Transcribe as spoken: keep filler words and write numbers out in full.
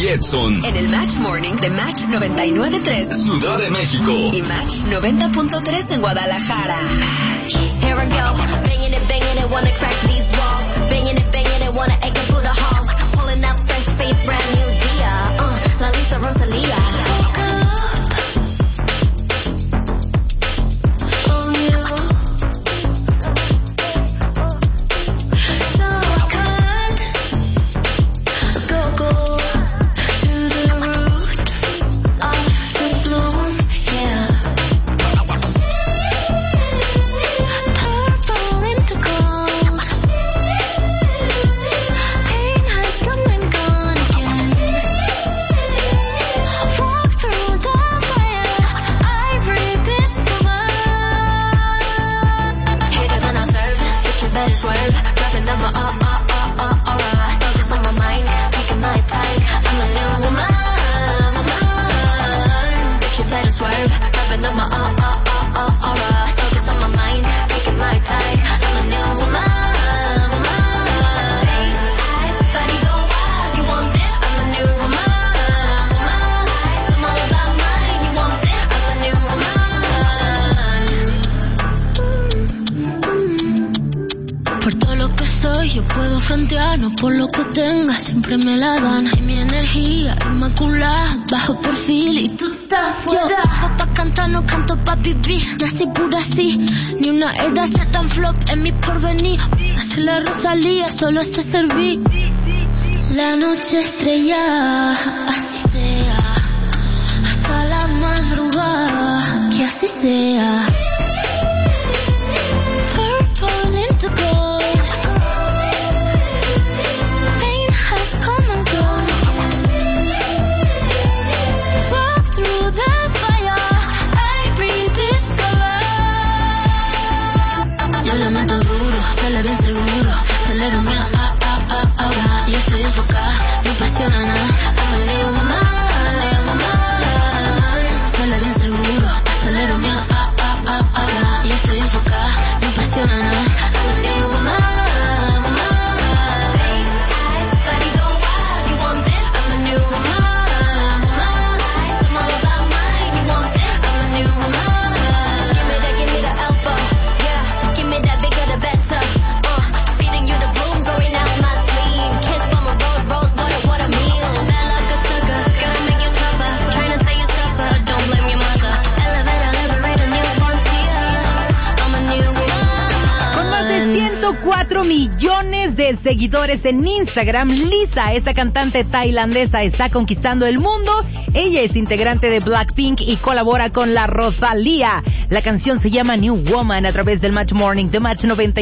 y Edson. En el Match Morning de Match noventa y nueve punto tres. Ciudad de México. Y Match noventa punto tres en Guadalajara. Here I go, banging it, banging it, wanna crack these walls. Banging it, banging it, wanna egg it through the halls. Pulling up fresh face, brand new Dia. Uh, La Lisa Rosalia. No por lo que tenga, siempre me la dan. Y mi energía inmaculada, bajo perfil y tú estás fuera. Yo vivo pa' cantar, no canto pa' vivir. Nací pura así, ni una era ser tan flop en mi porvenir. Hace la Rosalía, solo sé servir. La noche estrella, así sea. Hasta la madrugada, que así sea. Purple into gold. Bien seguro, acelero mi ah, ah, ah, ahora. Yo estoy enfocada, no apasiona nada. I'm a little woman, little woman. Sale bien seguro, acelero mi ah, ah, ah, ahora. Yo estoy enfocada, no apasiona nada. I'm a little woman, woman. Face, eyes, body go wild. You want this? I'm a new woman, woman. I'm all about mine. You want this? I'm a new woman. Give me that, give me the alpha. Yeah, give me that bigger, the better. cuatro millones de seguidores en Instagram. Lisa, esta cantante tailandesa, está conquistando el mundo. Ella es integrante de Blackpink y colabora con la Rosalía. La canción se llama New Woman a través del Match Morning de Match noventa.